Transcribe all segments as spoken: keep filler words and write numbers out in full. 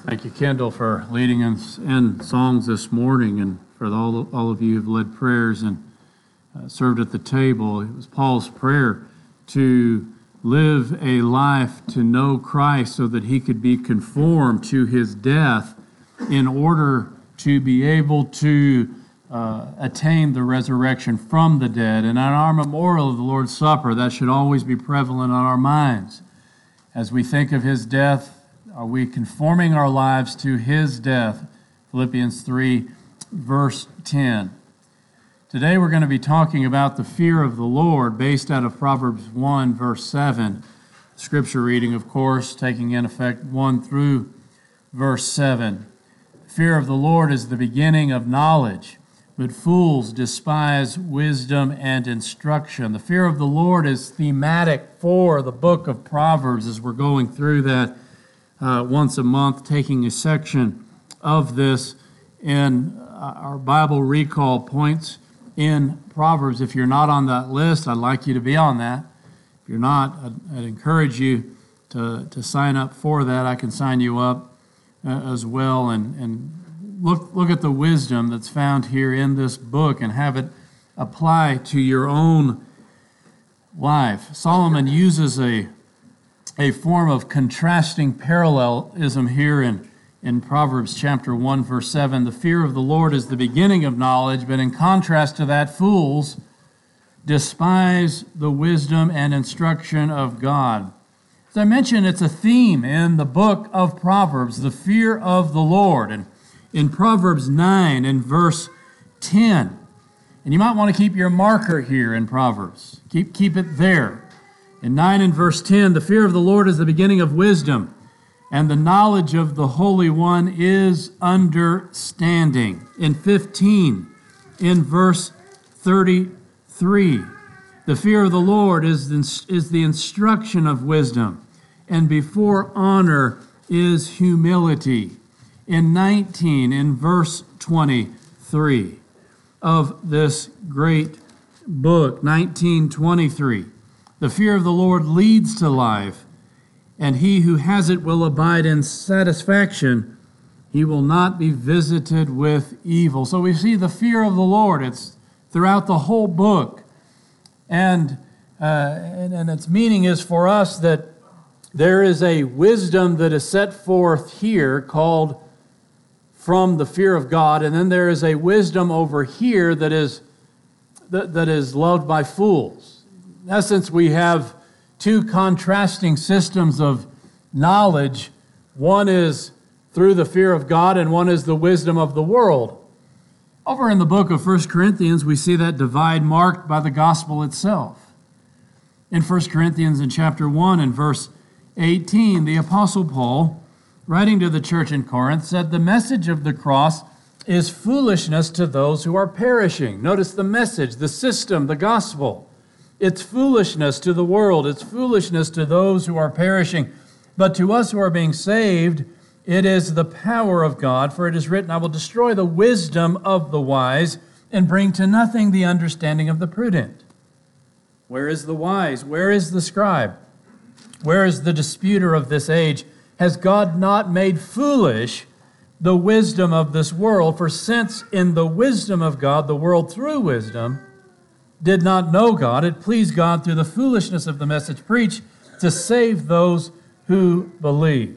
Thank you, Kendall, for leading us in songs this morning, and for all, all of you who've led prayers and uh, served at the table. It was Paul's prayer to live a life to know Christ so that he could be conformed to his death in order to be able to uh, attain the resurrection from the dead. And on our memorial of the Lord's Supper, that should always be prevalent on our minds. As we think of his death, are we conforming our lives to his death? Philippians three, verse ten. Today we're going to be talking about the fear of the Lord based out of Proverbs one, verse seven. Scripture reading, of course, taking in effect one through verse seven. Fear of the Lord is the beginning of knowledge, but fools despise wisdom and instruction. The fear of the Lord is thematic for the book of Proverbs as we're going through that Uh, once a month, taking a section of this in uh, our Bible recall points in Proverbs. If you're not on that list, I'd like you to be on that. If you're not, I'd, I'd encourage you to, to sign up for that. I can sign you up uh, as well, and, and look, look at the wisdom that's found here in this book and have it apply to your own life. Solomon uses a a form of contrasting parallelism here in, in Proverbs chapter one, verse seven. The fear of the Lord is the beginning of knowledge, but in contrast to that, fools despise the wisdom and instruction of God. As I mentioned, it's a theme in the book of Proverbs, the fear of the Lord. And in Proverbs nine and verse ten, and you might want to keep your marker here in Proverbs. Keep, keep it there. In nine and verse ten, the fear of the Lord is the beginning of wisdom, and the knowledge of the Holy One is understanding. In fifteen, in verse thirty-three, the fear of the Lord is the, is the instruction of wisdom, and before honor is humility. In nineteen, in verse twenty-three of this great book, nineteen twenty-three, the fear of the Lord leads to life, and he who has it will abide in satisfaction. He will not be visited with evil. So we see the fear of the Lord. It's throughout the whole book. And, uh, and, and its meaning is for us that there is a wisdom that is set forth here called from the fear of God, and then there is a wisdom over here that is, that, that is loved by fools. In essence, we have two contrasting systems of knowledge. One is through the fear of God, and one is the wisdom of the world. Over in the book of First Corinthians, we see that divide marked by the gospel itself. In First Corinthians in chapter one and verse eighteen, the Apostle Paul, writing to the church in Corinth, said, "The message of the cross is foolishness to those who are perishing." Notice the message, the system, the gospel. It's foolishness to the world. It's foolishness to those who are perishing. But to us who are being saved, it is the power of God. For it is written, "I will destroy the wisdom of the wise and bring to nothing the understanding of the prudent." Where is the wise? Where is the scribe? Where is the disputer of this age? Has God not made foolish the wisdom of this world? For since in the wisdom of God, the world through wisdom did not know God, it pleased God through the foolishness of the message preached to save those who believe.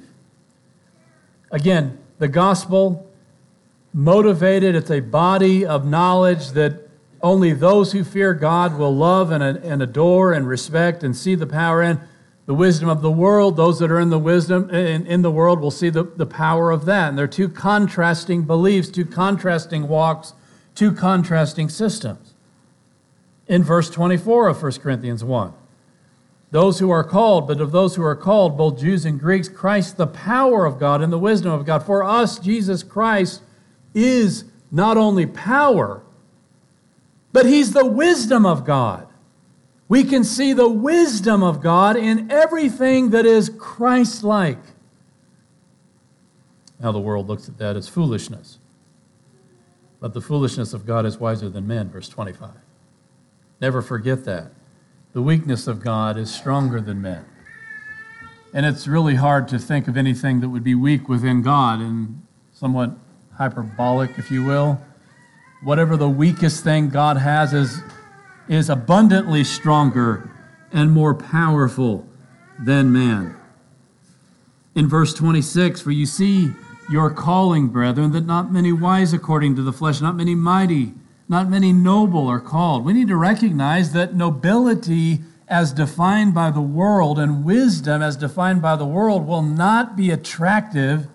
Again, the gospel motivated, it's a body of knowledge that only those who fear God will love and, and adore and respect and see the power in. The wisdom of the world, those that are in the wisdom in, in the world will see the, the power of that. And they're two contrasting beliefs, two contrasting walks, two contrasting systems. In verse twenty-four of First Corinthians one, those who are called, but of those who are called, both Jews and Greeks, Christ, the power of God and the wisdom of God. For us, Jesus Christ is not only power, but he's the wisdom of God. We can see the wisdom of God in everything that is Christ-like. Now the world looks at that as foolishness. But the foolishness of God is wiser than men, verse twenty-five. Never forget that. The weakness of God is stronger than men. And it's really hard to think of anything that would be weak within God, and somewhat hyperbolic, if you will. Whatever the weakest thing God has is, is abundantly stronger and more powerful than man. In verse twenty-six, for you see your calling, brethren, that not many wise according to the flesh, not many mighty, not many noble are called. We need to recognize that nobility as defined by the world and wisdom as defined by the world will not be attractive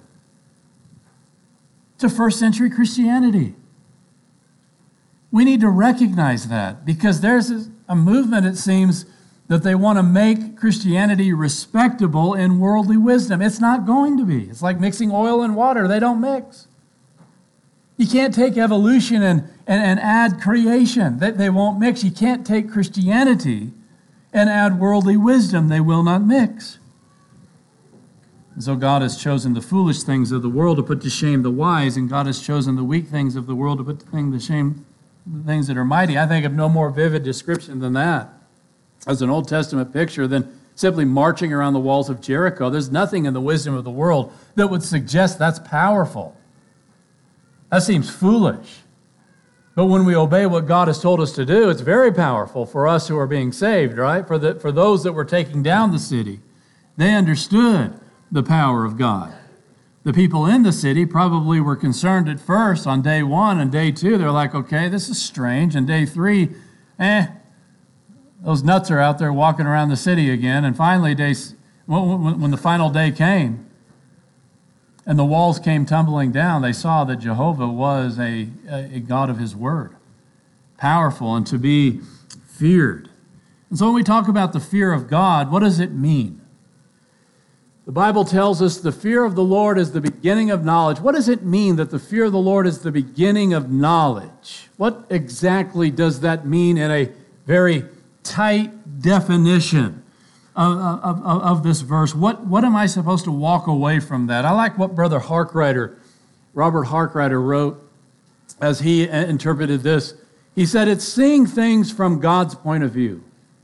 to first century Christianity. We need to recognize that because there's a movement, it seems, that they want to make Christianity respectable in worldly wisdom. It's not going to be. It's like mixing oil and water. They don't mix. You can't take evolution and, and, and add creation. They, they won't mix. You can't take Christianity and add worldly wisdom. They will not mix. And so God has chosen the foolish things of the world to put to shame the wise, and God has chosen the weak things of the world to put to shame the things that are mighty. I think of no more vivid description than that as an Old Testament picture than simply marching around the walls of Jericho. There's nothing in the wisdom of the world that would suggest that's powerful. That seems foolish. But when we obey what God has told us to do, it's very powerful for us who are being saved, right? For the, for those that were taking down the city, they understood the power of God. The people in the city probably were concerned at first on day one and day two. They're like, okay, this is strange. And day three, eh, those nuts are out there walking around the city again. And finally, day, when the final day came and the walls came tumbling down, they saw that Jehovah was a, a God of his word, powerful and to be feared. And so when we talk about the fear of God, what does it mean? The Bible tells us the fear of the Lord is the beginning of knowledge. What does it mean that the fear of the Lord is the beginning of knowledge? What exactly does that mean in a very tight definition of, of, of, of this verse? What, what am I supposed to walk away from that? I like what Brother Harkrider, Robert Harkrider wrote as he interpreted this. He said, it's seeing things from God's point of view.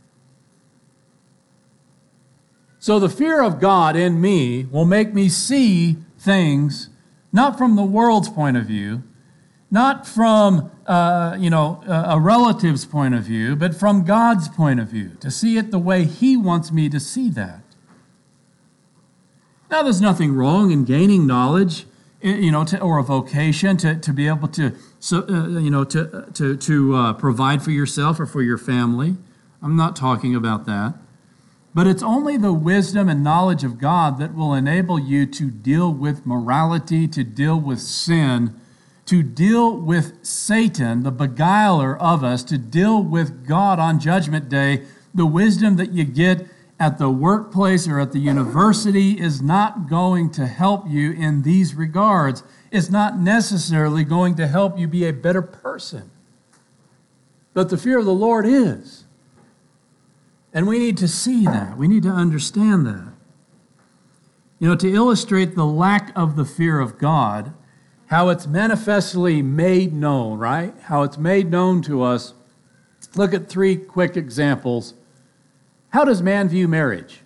So the fear of God in me will make me see things not from the world's point of view, not from uh, you know a relative's point of view, but from God's point of view, to see it the way He wants me to see that. Now, there's nothing wrong in gaining knowledge, you know, to, or a vocation to, to be able to so uh, you know to to to uh, provide for yourself or for your family. I'm not talking about that. But it's only the wisdom and knowledge of God that will enable you to deal with morality, to deal with sin, to deal with Satan, the beguiler of us, to deal with God on Judgment Day. The wisdom that you get at the workplace or at the university is not going to help you in these regards. It's not necessarily going to help you be a better person. But the fear of the Lord is. And we need to see that. We need to understand that. You know, to illustrate the lack of the fear of God, how it's manifestly made known, right? How it's made known to us. Look at three quick examples. How does man view marriage?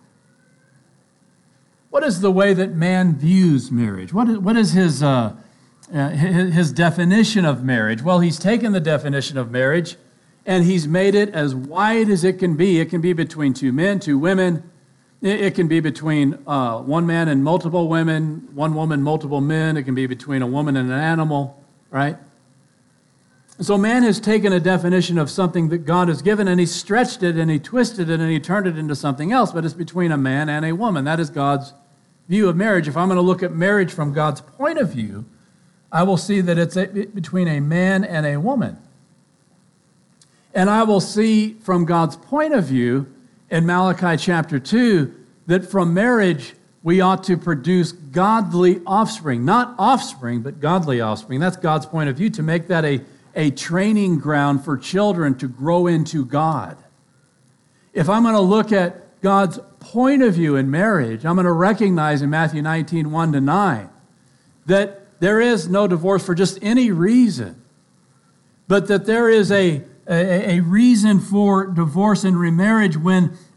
What is the way that man views marriage? What is, what is his, uh, uh, his, his definition of marriage? Well, he's taken the definition of marriage and he's made it as wide as it can be. It can be between two men, two women. It can be between uh, one man and multiple women, one woman, multiple men. It can be between a woman and an animal, right? So man has taken a definition of something that God has given, and he stretched it, and he twisted it, and he turned it into something else, but it's between a man and a woman. That is God's view of marriage. If I'm going to look at marriage from God's point of view, I will see that it's a, between a man and a woman. And I will see from God's point of view in Malachi chapter two that from marriage we ought to produce godly offspring. Not offspring, but godly offspring. That's God's point of view, to make that a, a training ground for children to grow into God. If I'm going to look at God's point of view in marriage, I'm going to recognize in Matthew nineteen, one to nine, that there is no divorce for just any reason, but that there is a A, a reason for divorce and remarriage when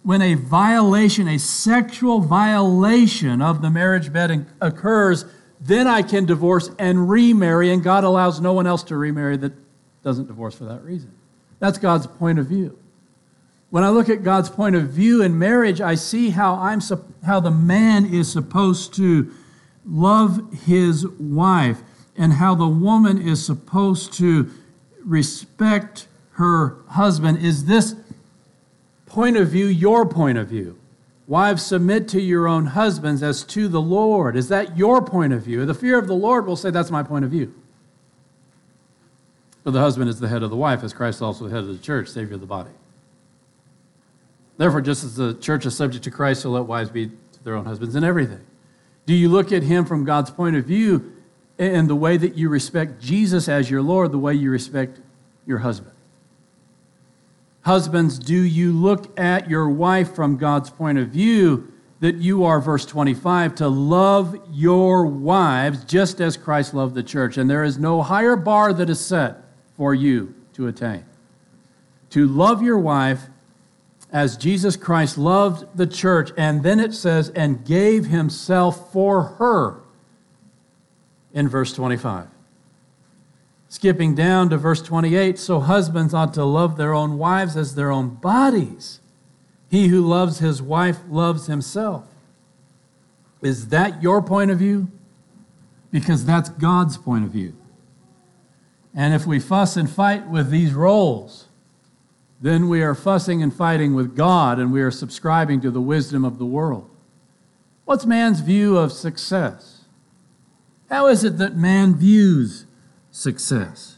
when a violation, a sexual violation of the marriage bed occurs, then I can divorce and remarry, and God allows no one else to remarry that doesn't divorce for that reason. That's God's point of view. When I look at God's point of view in marriage, I see how I'm how the man is supposed to love his wife and how the woman is supposed to respect her husband. Is this point of view your point of view? Wives, submit to your own husbands as to the Lord. Is that your point of view? The fear of the Lord will say that's my point of view. But the husband is the head of the wife, as Christ is also the head of the church, Savior of the body. Therefore, just as the church is subject to Christ, so let wives be to their own husbands in everything. Do you look at him from God's point of view in the way that you respect Jesus as your Lord, the way you respect your husband? Husbands, do you look at your wife from God's point of view that you are, verse twenty-five, to love your wives just as Christ loved the church? And there is no higher bar that is set for you to attain. To love your wife as Jesus Christ loved the church, and then it says, and gave himself for her in verse twenty-five. Skipping down to verse twenty-eight, so husbands ought to love their own wives as their own bodies. He who loves his wife loves himself. Is that your point of view? Because that's God's point of view. And if we fuss and fight with these roles, then we are fussing and fighting with God, and we are subscribing to the wisdom of the world. What's man's view of success? How is it that man views success?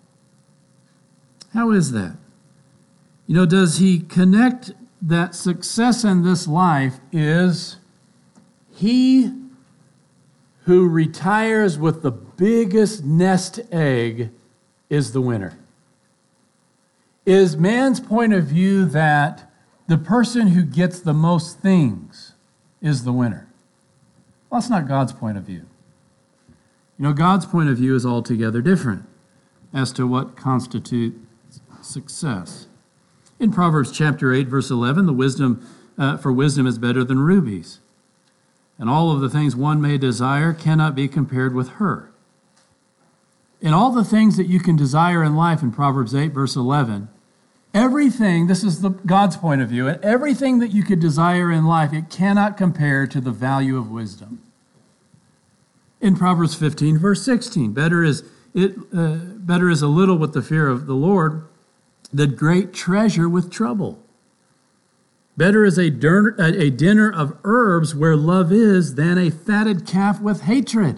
How is that? You know, does he connect that success in this life is he who retires with the biggest nest egg is the winner? Is man's point of view that the person who gets the most things is the winner? Well, that's not God's point of view. You know, God's point of view is altogether different as to what constitutes success. In Proverbs chapter eight, verse eleven, the wisdom uh, for wisdom is better than rubies, and all of the things one may desire cannot be compared with her. In all the things that you can desire in life, in Proverbs eight, verse eleven, everything, this is the, God's point of view, and everything that you could desire in life, it cannot compare to the value of wisdom. In Proverbs fifteen, verse sixteen, better is it uh, better is a little with the fear of the Lord than great treasure with trouble. Better is a, dir- a dinner of herbs where love is than a fatted calf with hatred.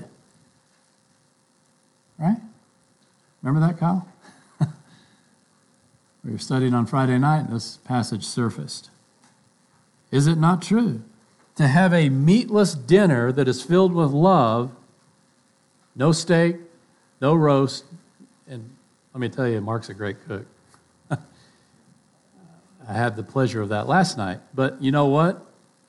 Right? Remember that, Kyle? We were studying on Friday night, and this passage surfaced. Is it not true? To have a meatless dinner that is filled with love, no steak, no roast, and let me tell you, Mark's a great cook. I had the pleasure of that last night. But you know what?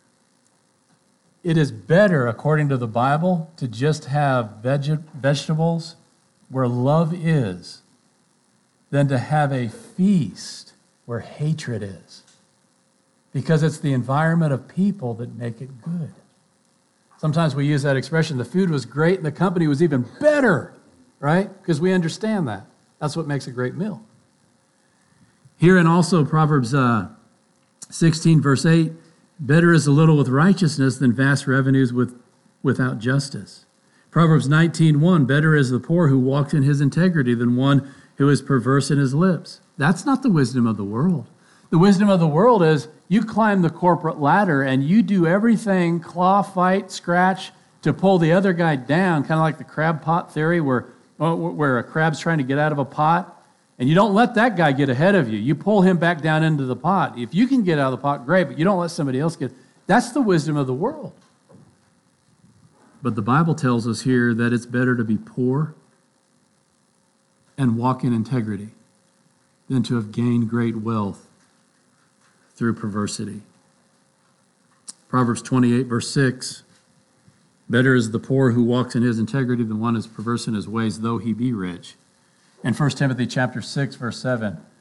It is better, according to the Bible, to just have veg- vegetables where love is than to have a feast where hatred is. Because it's the environment of people that make it good. Sometimes we use that expression, the food was great and the company was even better, right? Because we understand that. That's what makes a great meal. Here in also Proverbs uh, sixteen, verse eight, better is a little with righteousness than vast revenues with, without justice. Proverbs nineteen, one, better is the poor who walks in his integrity than one who is perverse in his lips. That's not the wisdom of the world. The wisdom of the world is you climb the corporate ladder and you do everything, claw, fight, scratch, to pull the other guy down, kind of like the crab pot theory where, where a crab's trying to get out of a pot. And you don't let that guy get ahead of you. You pull him back down into the pot. If you can get out of the pot, great, but you don't let somebody else get. That's the wisdom of the world. But the Bible tells us here that it's better to be poor and walk in integrity than to have gained great wealth through perversity. Proverbs twenty-eight, verse six, better is the poor who walks in his integrity than one who is perverse in his ways, though he be rich. In First Timothy chapter six, verse seven,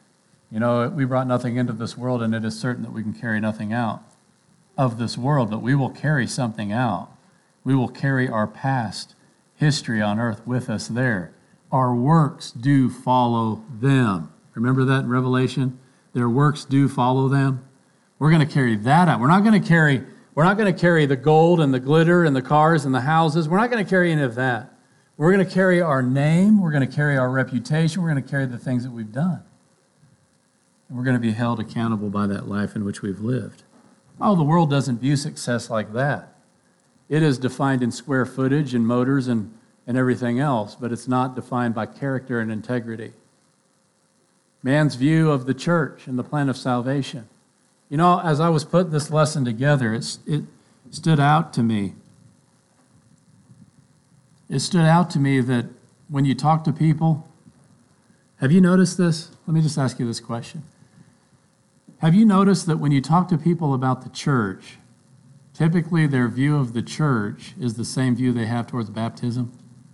You know, we brought nothing into this world, and it is certain that we can carry nothing out of this world, but we will carry something out. We will carry our past history on earth with us there. Our works do follow them. Remember that in Revelation? Their works do follow them. We're going to carry that out. We're not going to carry, we're not going to carry the gold and the glitter and the cars and the houses. We're not going to carry any of that. We're going to carry our name. We're going to carry our reputation. We're going to carry the things that we've done. And we're going to be held accountable by that life in which we've lived. Oh, the world doesn't view success like that. It is defined in square footage and motors and, and everything else, but it's not defined by character and integrity. Man's view of the church and the plan of salvation. You know, as I was putting this lesson together, it's, it stood out to me. It stood out to me that when you talk to people, have you noticed this? Let me just ask you this question. Have you noticed that when you talk to people about the church, typically their view of the church is the same view they have towards baptism?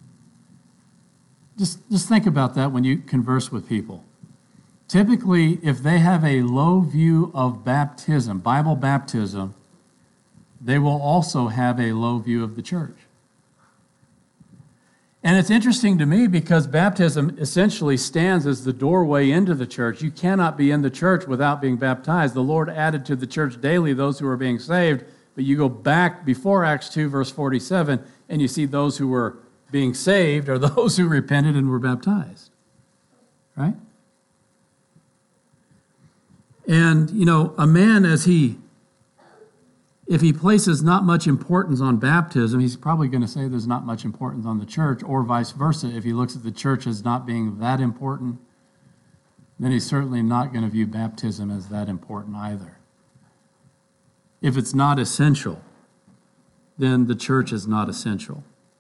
Just, just think about that when you converse with people. Typically, if they have a low view of baptism, Bible baptism, they will also have a low view of the church. And it's interesting to me because baptism essentially stands as the doorway into the church. You cannot be in the church without being baptized. The Lord added to the church daily those who are being saved, but you go back before Acts two, verse forty-seven, and you see those who were being saved are those who repented and were baptized. Right? And, you know, a man, as he, if he places not much importance on baptism, he's probably going to say there's not much importance on the church, or vice versa. If he looks at the church as not being that important, then he's certainly not going to view baptism as that important either. If it's not essential, then the church is not essential.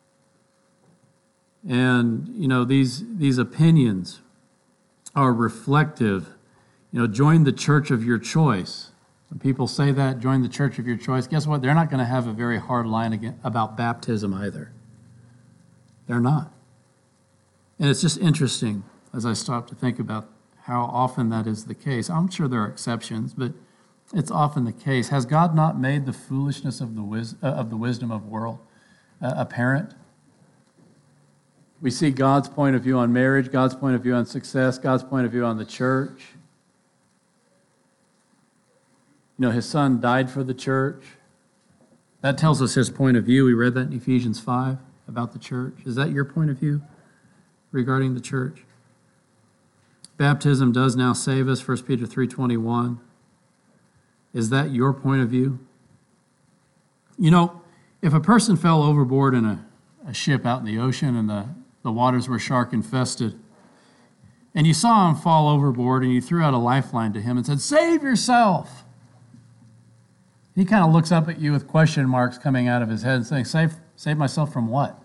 And, you know, these, these opinions are reflective. You know, join the church of your choice. When people say that, join the church of your choice, guess what? They're not going to have a very hard line again about baptism either. They're not. And it's just interesting as I stop to think about how often that is the case. I'm sure there are exceptions, but it's often the case. Has God not made the foolishness of the, wis- uh, of the wisdom of the world uh, apparent? We see God's point of view on marriage, God's point of view on success, God's point of view on the church. You know, his son died for the church. That tells us his point of view. We read that in Ephesians five about the church. Is that your point of view regarding the church? Baptism does now save us, First Peter three twenty-one. Is that your point of view? You know, if a person fell overboard in a, a ship out in the ocean and the, the waters were shark infested, and you saw him fall overboard and you threw out a lifeline to him and said, "Save yourself." He kind of looks up at you with question marks coming out of his head and saying, save, save myself from what?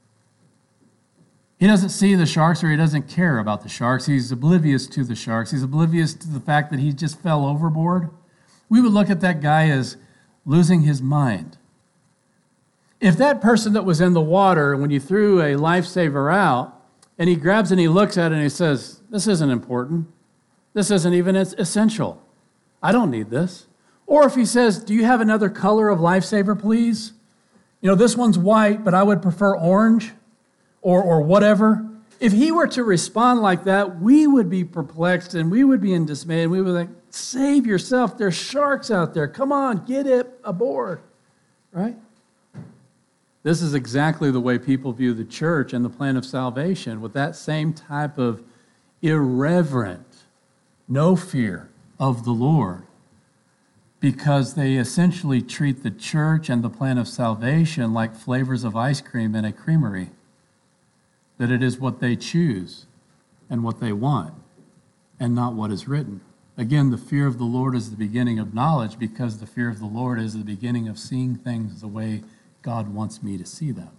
He doesn't see the sharks, or he doesn't care about the sharks. He's oblivious to the sharks. He's oblivious to the fact that he just fell overboard. We would look at that guy as losing his mind. If that person that was in the water, when you threw a lifesaver out, and he grabs and he looks at it and he says, "This isn't important. This isn't even essential. I don't need this." Or if he says, "Do you have another color of lifesaver, please? You know, this one's white, but I would prefer orange," or, or whatever. If he were to respond like that, we would be perplexed and we would be in dismay and we would be like, "Save yourself. There's sharks out there. Come on, get it aboard." Right? This is exactly the way people view the church and the plan of salvation, with that same type of irreverent, no fear of the Lord. Because they essentially treat the church and the plan of salvation like flavors of ice cream in a creamery. That it is what they choose and what they want, and not what is written. Again, the fear of the Lord is the beginning of knowledge, because the fear of the Lord is the beginning of seeing things the way God wants me to see them.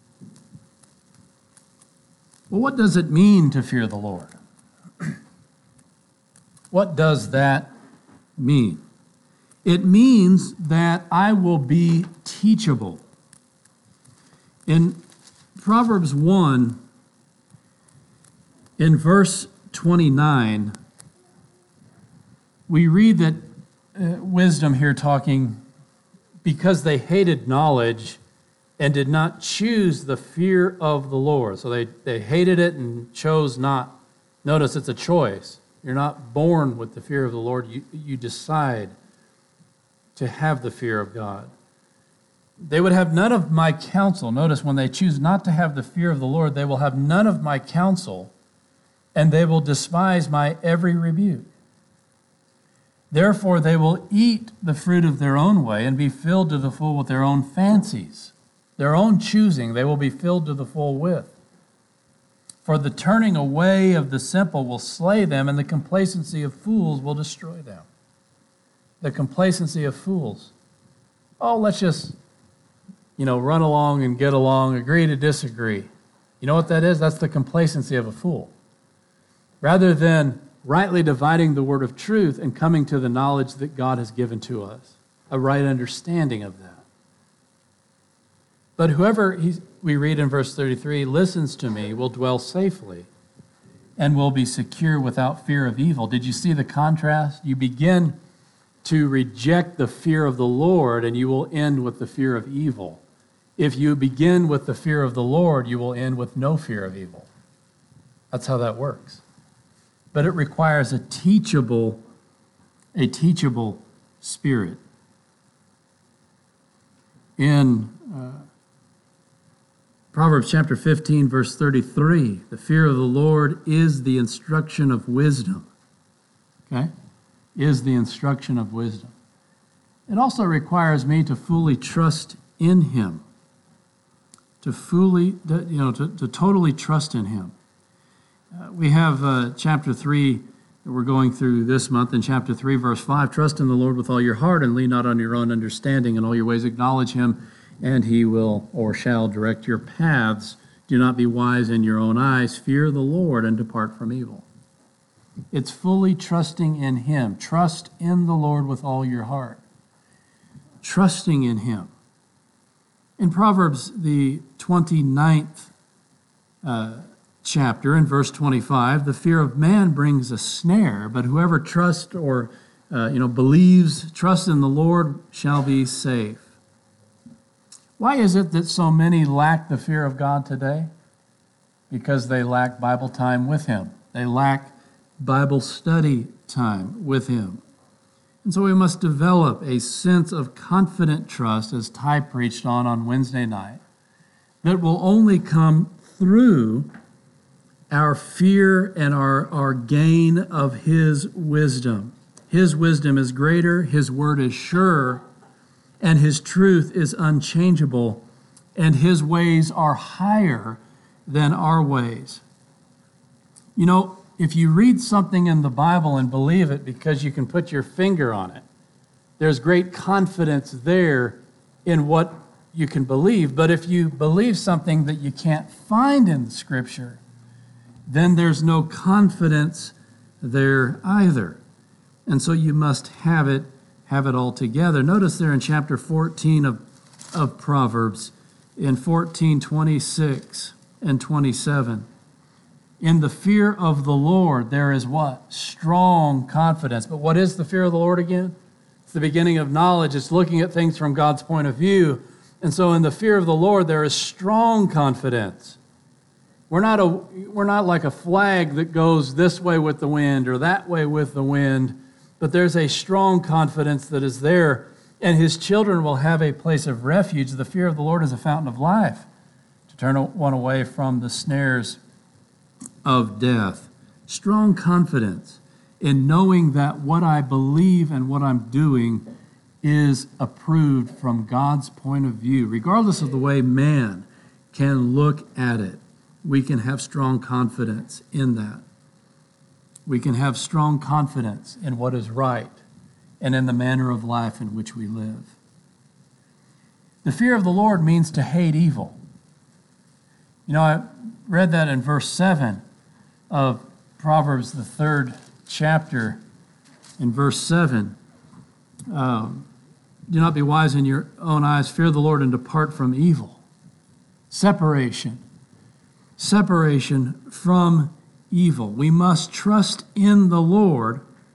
Well, what does it mean to fear the Lord? What does that mean? It means that I will be teachable. In Proverbs one, in verse twenty-nine, we read that uh, wisdom here talking, because they hated knowledge and did not choose the fear of the Lord. So they, they hated it and chose not. Notice it's a choice. You're not born with the fear of the Lord. You, you decide to have the fear of God. They would have none of my counsel. Notice when they choose not to have the fear of the Lord, they will have none of my counsel, and they will despise my every rebuke. Therefore, they will eat the fruit of their own way and be filled to the full with their own fancies. Their own choosing they will be filled to the full with. For the turning away of the simple will slay them, and the complacency of fools will destroy them. The complacency of fools. Oh, let's just, you know, run along and get along, agree to disagree. You know what that is? That's the complacency of a fool. Rather than rightly dividing the word of truth and coming to the knowledge that God has given to us, a right understanding of that. But whoever, he's, we read in verse thirty-three, listens to me will dwell safely and will be secure without fear of evil. Did you see the contrast? You begin to reject the fear of the Lord, and you will end with the fear of evil. If you begin with the fear of the Lord, you will end with no fear of evil. That's how that works. But it requires a teachable, a teachable spirit. In uh, Proverbs chapter fifteen, verse thirty-three, the fear of the Lord is the instruction of wisdom. Okay? Is the instruction of wisdom. It also requires me to fully trust in Him. To fully, you know, to, to totally trust in Him. Uh, we have uh, chapter three that we're going through this month. In chapter three, verse five, trust in the Lord with all your heart and lean not on your own understanding. In all your ways acknowledge Him, and He will or shall direct your paths. Do not be wise in your own eyes. Fear the Lord and depart from evil. It's fully trusting in Him. Trust in the Lord with all your heart. Trusting in Him. In Proverbs, the twenty-ninth uh, chapter, in verse twenty-five, the fear of man brings a snare, but whoever trusts or uh, you know believes, trusts in the Lord shall be safe. Why is it that so many lack the fear of God today? Because they lack Bible time with Him. They lack Bible study time with Him. And so we must develop a sense of confident trust, as Ty preached on on Wednesday night, that will only come through our fear and our, our gain of His wisdom. His wisdom is greater, His word is sure, and His truth is unchangeable, and His ways are higher than our ways. You know, if you read something in the Bible and believe it because you can put your finger on it, there's great confidence there in what you can believe. But if you believe something that you can't find in the Scripture, then there's no confidence there either. And so you must have it, have it all together. Notice there in chapter fourteen of, of Proverbs, in fourteen, twenty-six and twenty-seven, in the fear of the Lord, there is what? Strong confidence. But what is the fear of the Lord again? It's the beginning of knowledge. It's looking at things from God's point of view. And so in the fear of the Lord, there is strong confidence. We're not, a, we're not like a flag that goes this way with the wind or that way with the wind, but there's a strong confidence that is there, and His children will have a place of refuge. The fear of the Lord is a fountain of life, to turn one away from the snares of death. Strong confidence in knowing that what I believe and what I'm doing is approved from God's point of view. Regardless of the way man can look at it, we can have strong confidence in that. We can have strong confidence in what is right and in the manner of life in which we live. The fear of the Lord means to hate evil. You know, I read that in verse seven of Proverbs, the third chapter, in verse seven. Um, Do not be wise in your own eyes. Fear the Lord and depart from evil. Separation. Separation from evil. We must trust in the Lord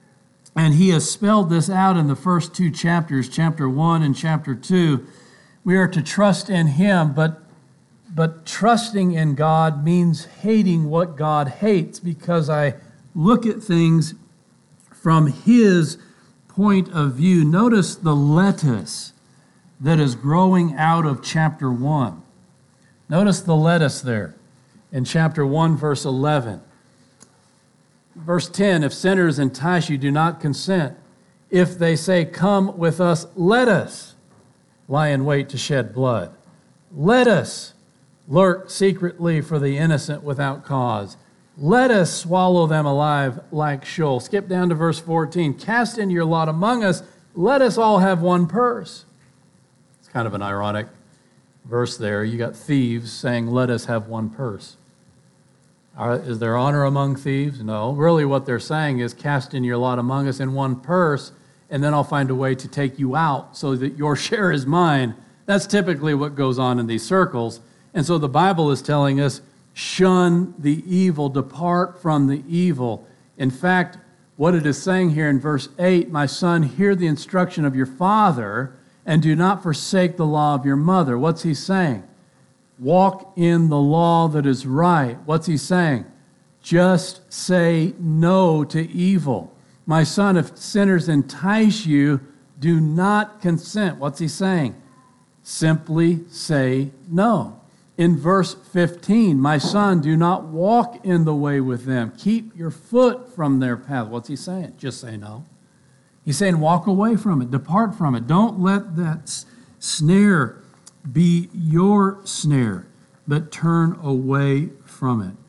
And he has spelled this out in the first two chapters, chapter one and chapter two. We are to trust in him, but, but trusting in God means hating what God hates, because I look at things from his point of view. Notice the lettuce that is growing out of chapter one. Notice the lettuce there in chapter one, verse eleven. Verse ten, if sinners entice you, do not consent. If they say, come with us, let us lie in wait to shed blood. Let us lurk secretly for the innocent without cause. Let us swallow them alive like Sheol. Skip down to verse fourteen. Cast in your lot among us. Let us all have one purse. It's kind of an ironic verse there. You got thieves saying, let us have one purse. Are, is there honor among thieves? No. Really what they're saying is, cast in your lot among us in one purse, and then I'll find a way to take you out so that your share is mine. That's typically what goes on in these circles. And so the Bible is telling us, shun the evil, depart from the evil. In fact, what it is saying here in verse eight, my son, hear the instruction of your father, and do not forsake the law of your mother. What's he saying? Walk in the law that is right. What's he saying? Just say no to evil. My son, if sinners entice you, do not consent. What's he saying? Simply say no. In verse fifteen, my son, do not walk in the way with them. Keep your foot from their path. What's he saying? Just say no. He's saying walk away from it, depart from it. Don't let that snare be your snare, but turn away from it.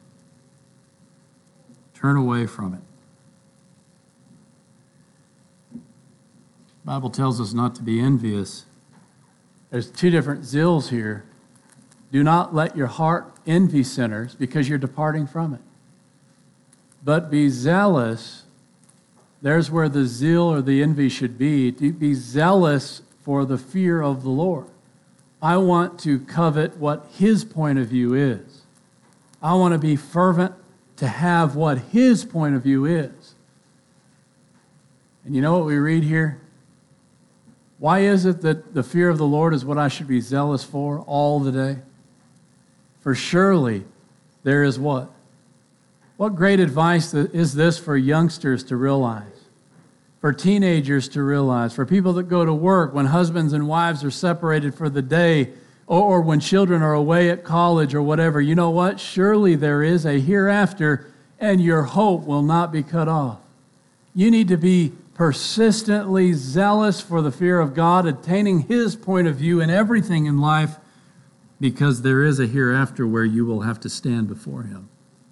Turn away from it. The Bible tells us not to be envious. There's two different zeals here. Do not let your heart envy sinners, because you're departing from it. But be zealous. There's where the zeal or the envy should be. Be zealous for the fear of the Lord. I want to covet what his point of view is. I want to be fervent to have what his point of view is. And you know what we read here? Why is it that the fear of the Lord is what I should be zealous for all the day? For surely there is what? What great advice is this for youngsters to realize? For teenagers to realize? For people that go to work, when husbands and wives are separated for the day, or, or when children are away at college or whatever, you know what? Surely there is a hereafter, and your hope will not be cut off. You need to be persistently zealous for the fear of God, attaining his point of view in everything in life, because there is a hereafter where you will have to stand before him.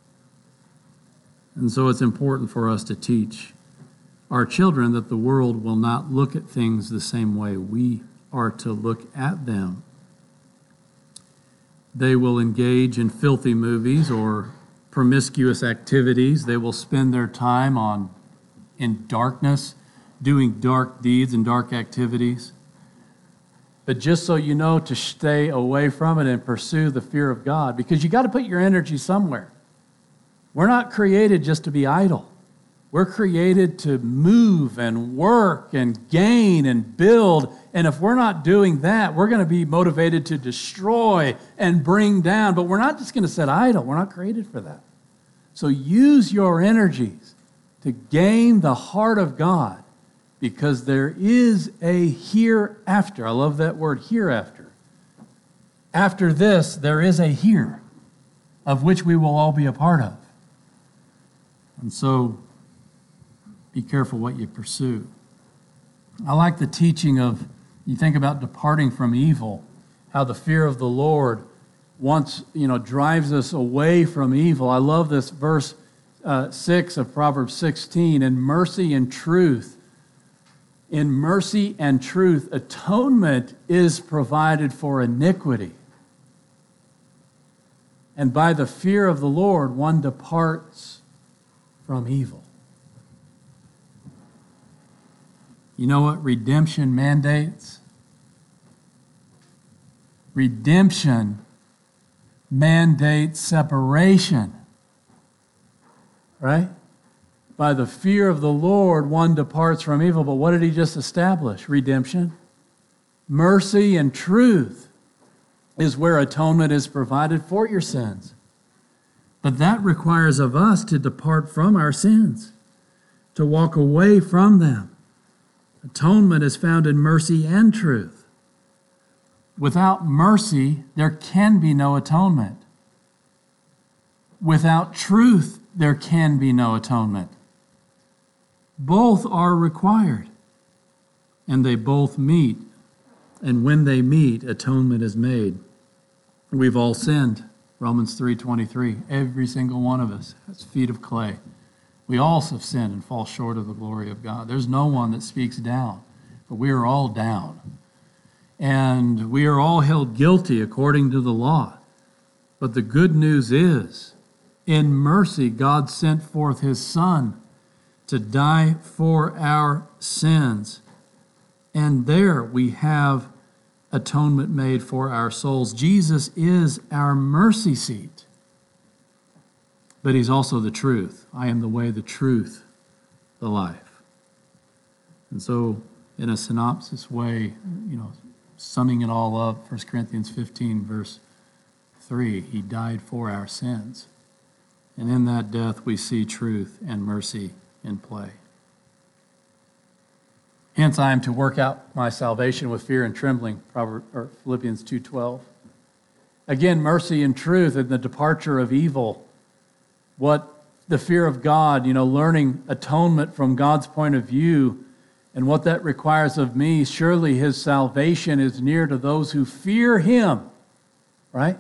And so it's important for us to teach our children that the world will not look at things the same way we are to look at them. They will engage in filthy movies or promiscuous activities. They will spend their time on in darkness, doing dark deeds and dark activities. But just so you know, to stay away from it and pursue the fear of God, because you got to put your energy somewhere. We're not created just to be idle. We're created to move and work and gain and build. And if we're not doing that, we're going to be motivated to destroy and bring down. But we're not just going to sit idle. We're not created for that. So use your energies to gain the heart of God, because there is a hereafter. I love that word, hereafter. After this, there is a here, of which we will all be a part of. And so, be careful what you pursue. I like the teaching of, you think about departing from evil, how the fear of the Lord once, you know, drives us away from evil. I love this verse uh, six of Proverbs sixteen, in mercy and truth. In mercy and truth, atonement is provided for iniquity. And by the fear of the Lord, one departs from evil. You know what redemption mandates? Redemption mandates separation. Right? by the fear of the Lord, one departs from evil. But what did he just establish? Redemption. Mercy and truth is where atonement is provided for your sins. But that requires of us to depart from our sins, to walk away from them. Atonement is found in mercy and truth. Without mercy, there can be no atonement. Without truth, there can be no atonement. Both are required, and they both meet. And when they meet, atonement is made. We've all sinned. Romans three twenty-three. Every single one of us has feet of clay. We all have sinned and fall short of the glory of God. There's no one that speaks down, but we are all down. And we are all held guilty according to the law. But the good news is, in mercy, God sent forth his Son to die for our sins. And there we have atonement made for our souls. Jesus is our mercy seat. But he's also the truth. I am the way, the truth, the life. And so, in a synopsis way, you know, summing it all up, First Corinthians fifteen, verse three, he died for our sins. And in that death, we see truth and mercy in play. Hence, I am to work out my salvation with fear and trembling, Proverbs, or Philippians two twelve. Again, mercy and truth and the departure of evil. What the fear of God, you know, learning atonement from God's point of view and what that requires of me. Surely his salvation is near to those who fear him, right?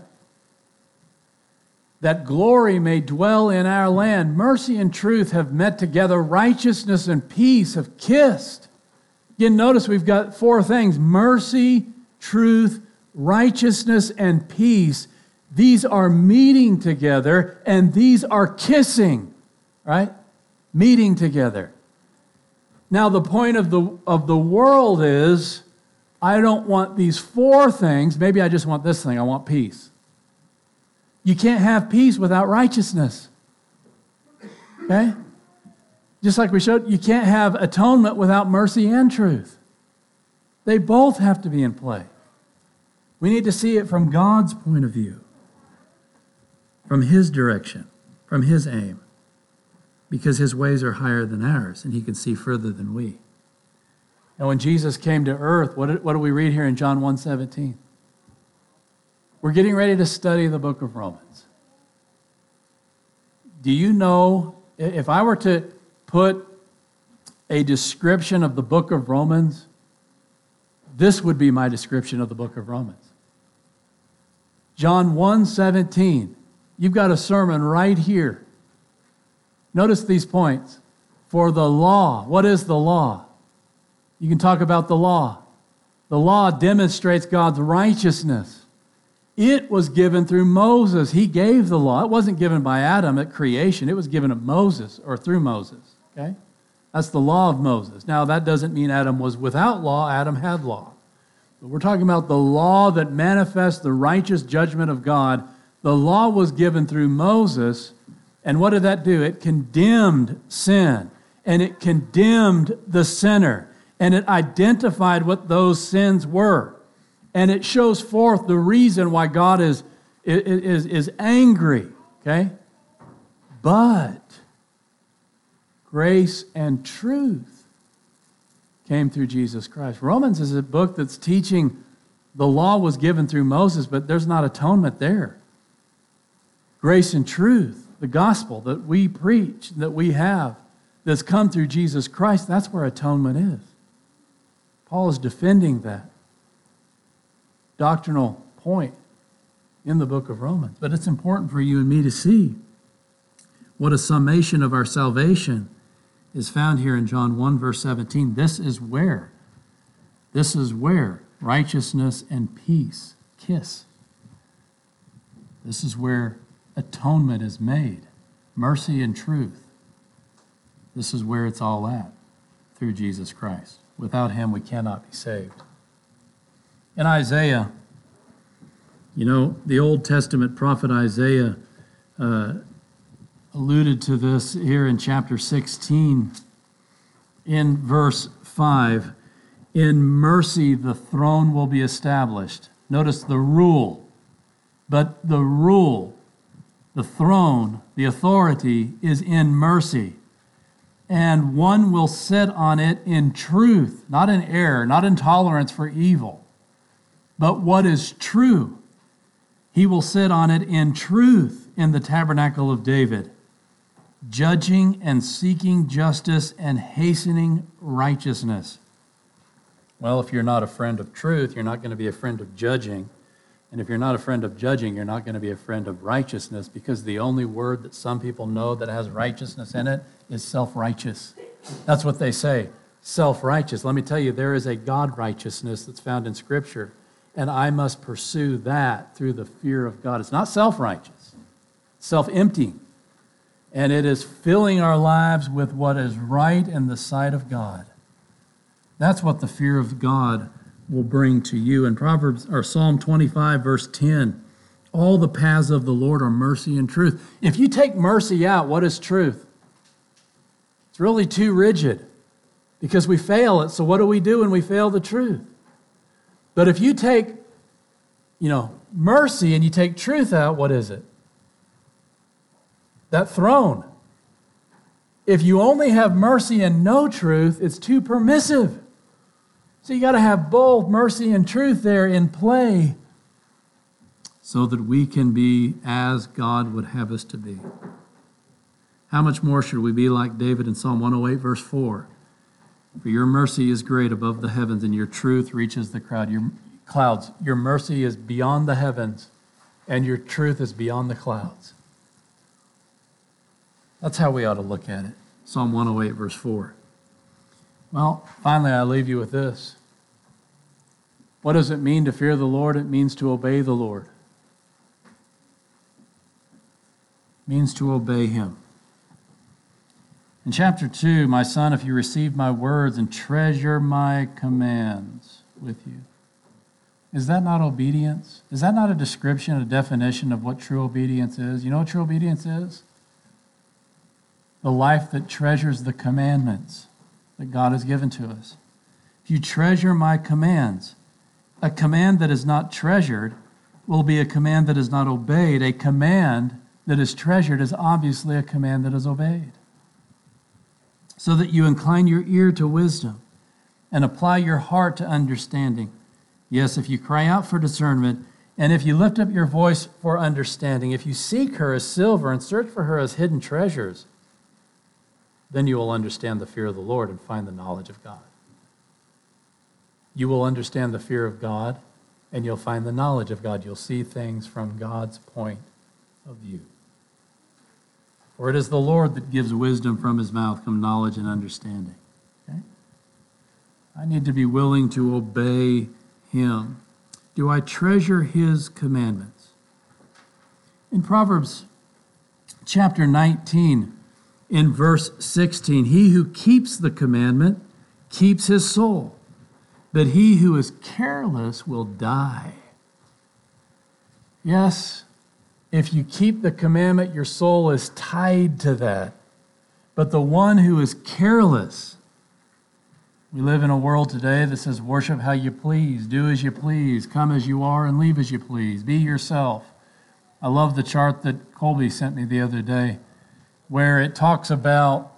That glory may dwell in our land. Mercy and truth have met together. Righteousness and peace have kissed. Again, notice we've got four things: mercy, truth, righteousness, and peace. These are meeting together, and these are kissing, right? Meeting together. Now, the point of the, of the world is, I don't want these four things. Maybe I just want this thing. I want peace. You can't have peace without righteousness. Okay? Just like we showed, you can't have atonement without mercy and truth. They both have to be in play. We need to see it from God's point of view, from his direction, from his aim, because his ways are higher than ours, and he can see further than we. And when Jesus came to earth, what did, what do we read here in John one seventeen? We're getting ready to study the book of Romans. Do you know, if I were to put a description of the book of Romans, this would be my description of the book of Romans. John one seventeen. You've got a sermon right here. Notice these points. For the law, what is the law? You can talk about the law. The law demonstrates God's righteousness. It was given through Moses. He gave the law. It wasn't given by Adam at creation. It was given at Moses or through Moses. Okay? That's the law of Moses. Now, that doesn't mean Adam was without law. Adam had law. But we're talking about the law that manifests the righteous judgment of God. The law was given through Moses, and what did that do? It condemned sin, and it condemned the sinner, and it identified what those sins were, and it shows forth the reason why God is, is, is angry, okay? But grace and truth came through Jesus Christ. Romans is a book that's teaching the law was given through Moses, but there's not atonement there. Grace and truth, the gospel that we preach, that we have, that's come through Jesus Christ, that's where atonement is. Paul is defending that doctrinal point in the book of Romans. But it's important for you and me to see what a summation of our salvation is found here in John one, verse seventeen. This is where, this is where righteousness and peace kiss. This is where atonement is made, mercy and truth. This is where it's all at, through Jesus Christ. Without him, we cannot be saved. In Isaiah, you know, the Old Testament prophet Isaiah uh, alluded to this here in chapter sixteen, in verse five. In mercy, the throne will be established. Notice the rule. But the rule, the throne, the authority is in mercy. And one will sit on it in truth, not in error, not in tolerance for evil, but what is true. He will sit on it in truth in the tabernacle of David, judging and seeking justice and hastening righteousness. Well, if you're not a friend of truth, you're not going to be a friend of judging. And if you're not a friend of judging, you're not going to be a friend of righteousness, because the only word that some people know that has righteousness in it is self-righteous. That's what they say, self-righteous. Let me tell you, there is a God righteousness that's found in Scripture, and I must pursue that through the fear of God. It's not self-righteous, it's self-emptying. And it is filling our lives with what is right in the sight of God. That's what the fear of God will bring to you. In Proverbs or Psalm twenty-five, verse ten, all the paths of the Lord are mercy and truth. If you take mercy out, what is truth? It's really too rigid, because we fail it. So what do we do when we fail the truth? But if you take, you know, mercy and you take truth out, what is it? That throne. If you only have mercy and no truth, it's too permissive. So you got to have both mercy and truth there in play so that we can be as God would have us to be. How much more should we be like David in Psalm one oh eight, verse four? For your mercy is great above the heavens, and your truth reaches the crowd. Your clouds. Your mercy is beyond the heavens, and your truth is beyond the clouds. That's how we ought to look at it. Psalm one oh eight, verse four. Well, finally, I leave you with this. What does it mean to fear the Lord? It means to obey the Lord. It means to obey Him. In chapter two, my son, if you receive my words and treasure my commands with you. Is that not obedience? Is that not a description, a definition of what true obedience is? You know what true obedience is? The life that treasures the commandments that God has given to us. If you treasure my commands, a command that is not treasured will be a command that is not obeyed. A command that is treasured is obviously a command that is obeyed. So that you incline your ear to wisdom and apply your heart to understanding. Yes, if you cry out for discernment, and if you lift up your voice for understanding, if you seek her as silver and search for her as hidden treasures, then you will understand the fear of the Lord and find the knowledge of God. You will understand the fear of God, and you'll find the knowledge of God. You'll see things from God's point of view. For it is the Lord that gives wisdom from his mouth come knowledge and understanding. Okay? I need to be willing to obey him. Do I treasure his commandments? In Proverbs chapter nineteen, in verse sixteen, he who keeps the commandment keeps his soul, but he who is careless will die. Yes, if you keep the commandment, your soul is tied to that. But the one who is careless, we live in a world today that says worship how you please, do as you please, come as you are and leave as you please, be yourself. I love the chart that Colby sent me the other day, where it talks about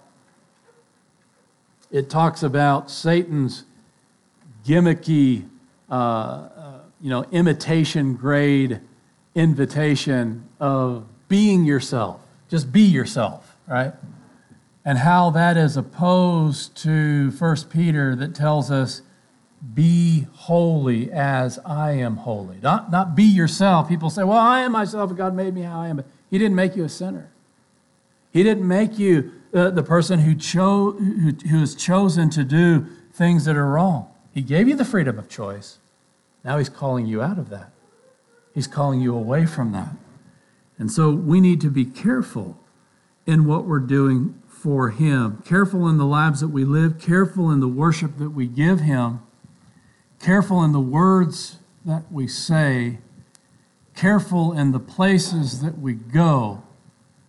it talks about Satan's gimmicky, uh, uh, you know, imitation grade invitation of being yourself. Just be yourself, right? And how that is opposed to First Peter that tells us, be holy as I am holy. Not, not be yourself. People say, well, I am myself and God made me how I am. But he didn't make you a sinner. He didn't make you uh, the person who, cho- who, who has chosen to do things that are wrong. He gave you the freedom of choice. Now he's calling you out of that. He's calling you away from that. And so we need to be careful in what we're doing for him. Careful in the lives that we live. Careful in the worship that we give him. Careful in the words that we say. Careful in the places that we go.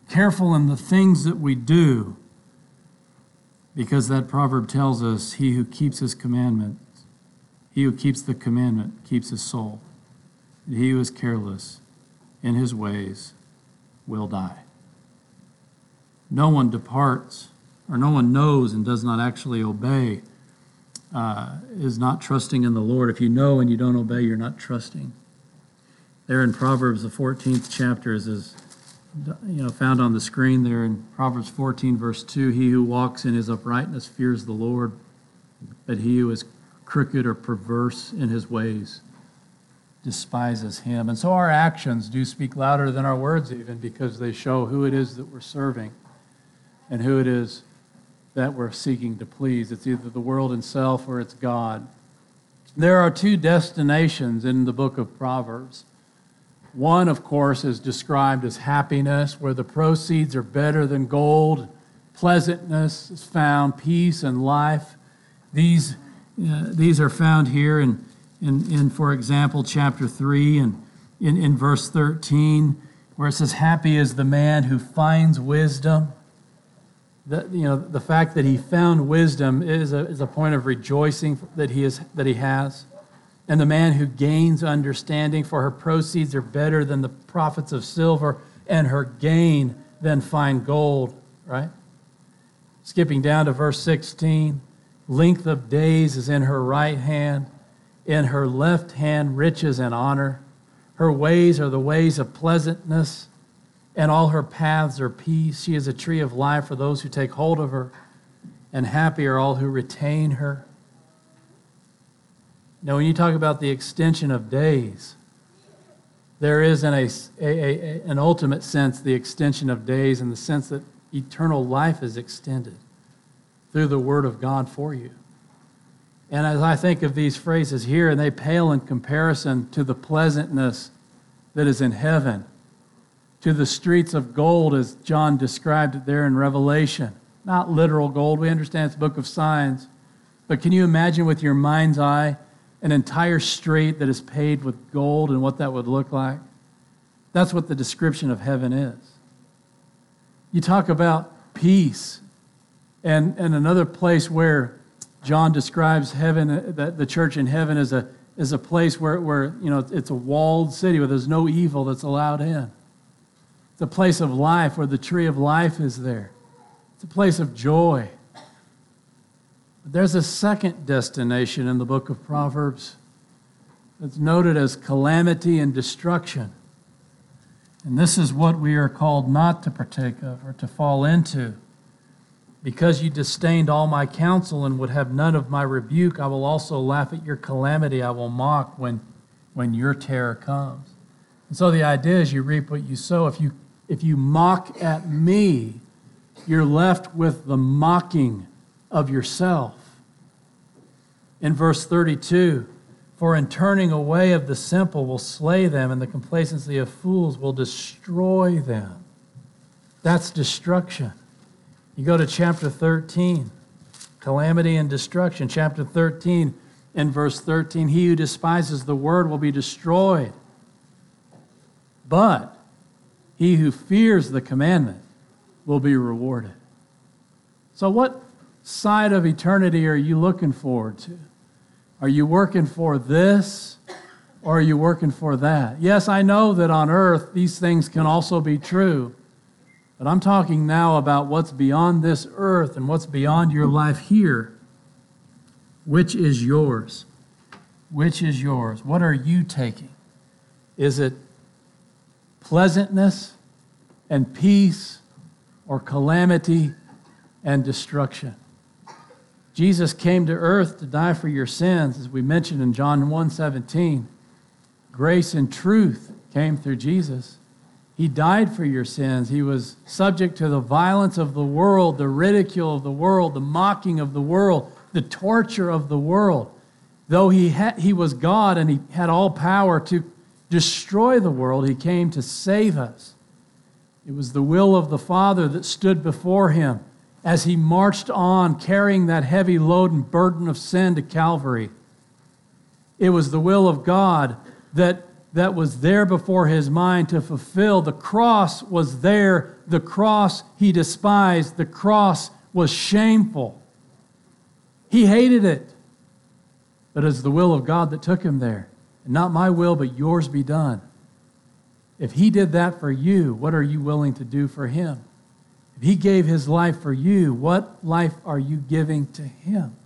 careful in the things that we do, because that proverb tells us, he who keeps his commandments, he who keeps the commandment keeps his soul. He who is careless in his ways will die. No one departs, or no one knows and does not actually obey, uh, is not trusting in the Lord. If you know and you don't obey, you're not trusting. There in Proverbs, the fourteenth chapter, is, is you know, found on the screen there in Proverbs fourteen, verse two, he who walks in his uprightness fears the Lord, but he who is crooked or perverse in his ways despises him. And so our actions do speak louder than our words even, because they show who it is that we're serving and who it is that we're seeking to please. It's either the world itself or it's God. There are two destinations in the book of Proverbs. One, of course, is described as happiness, where the proceeds are better than gold. Pleasantness is found, peace and life. These, uh, these are found here in, in, in, for example, chapter three and in, in verse thirteen, where it says, happy is the man who finds wisdom. The, you know, the fact that he found wisdom is a, is a point of rejoicing that he, is, that he has. And the man who gains understanding, for her proceeds are better than the profits of silver, and her gain than fine gold, right? Skipping down to verse sixteen, length of days is in her right hand, in her left hand riches and honor. Her ways are the ways of pleasantness, and all her paths are peace. She is a tree of life for those who take hold of her, and happy are all who retain her. Now, when you talk about the extension of days, there is in a, a, a, an ultimate sense the extension of days, in the sense that eternal life is extended through the Word of God for you. And as I think of these phrases here, and they pale in comparison to the pleasantness that is in heaven, to the streets of gold as John described it there in Revelation. Not literal gold, we understand it's a book of signs, but can you imagine with your mind's eye an entire street that is paved with gold and what that would look like? That's what the description of heaven is. You talk about peace, and, and another place where John describes heaven, that the church in heaven is a, is a place where, where you know, it's a walled city where there's no evil that's allowed in. It's a place of life where the tree of life is there. It's a place of joy. But there's a second destination in the book of Proverbs that's noted as calamity and destruction. And this is what we are called not to partake of or to fall into. Because you disdained all my counsel and would have none of my rebuke, I will also laugh at your calamity. I will mock when, when your terror comes. And so the idea is you reap what you sow. If you, if you mock at me, you're left with the mocking of yourself. In verse thirty-two, for in turning away of the simple will slay them, and the complacency of fools will destroy them. That's destruction. You go to chapter thirteen, calamity and destruction. Chapter thirteen, in verse thirteen, he who despises the word will be destroyed, but he who fears the commandment will be rewarded. So what side of eternity are you looking forward to? Are you working for this, or are you working for that? Yes, I know that on earth these things can also be true, but I'm talking now about what's beyond this earth and what's beyond your life here. Which is yours? Which is yours? What are you taking? Is it pleasantness and peace, or calamity and destruction? Jesus came to earth to die for your sins, as we mentioned in John one seventeen. Grace and truth came through Jesus. He died for your sins. He was subject to the violence of the world, the ridicule of the world, the mocking of the world, the torture of the world. Though he had, he was God and he had all power to destroy the world, he came to save us. It was the will of the Father that stood before him as he marched on, carrying that heavy load and burden of sin to Calvary. It was the will of God that that was there before his mind to fulfill. The cross was there. The cross he despised. The cross was shameful. He hated it. But it's the will of God that took him there. And not my will, but yours be done. If he did that for you, what are you willing to do for him? If he gave his life for you, what life are you giving to him?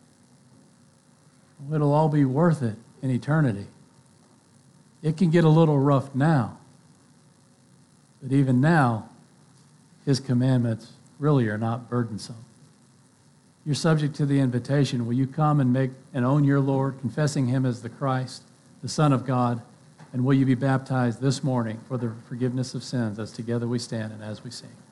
It'll all be worth it in eternity. It can get a little rough now. But even now, his commandments really are not burdensome. You're subject to the invitation. Will you come and make and own your Lord, confessing him as the Christ, the Son of God? And will you be baptized this morning for the forgiveness of sins as together we stand and as we sing?